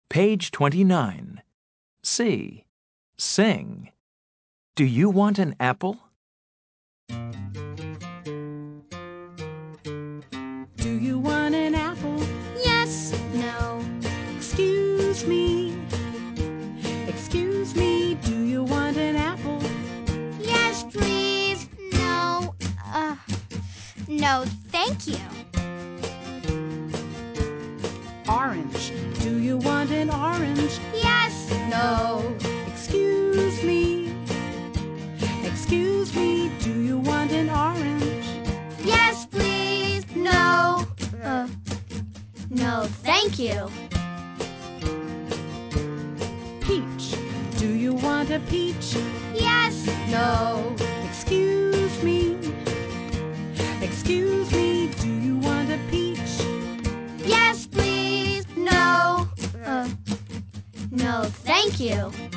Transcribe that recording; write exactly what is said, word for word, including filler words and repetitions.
Page twenty-nine. C. Sing. Do you want an apple? Do you want an apple? Yes, no. Excuse me. Excuse me, do you want an apple? Yes, please. No. Uh, no, thank you. Orange, do you want an orange? Yes. No. Excuse me. Excuse me, do you want an orange? Yes, please. No. Uh, no, thank you. Peach, do you want a peach? Yes. No. Excuse me. Excuse me, do you want a peach? Yes, please. No. Uh, no, thank you.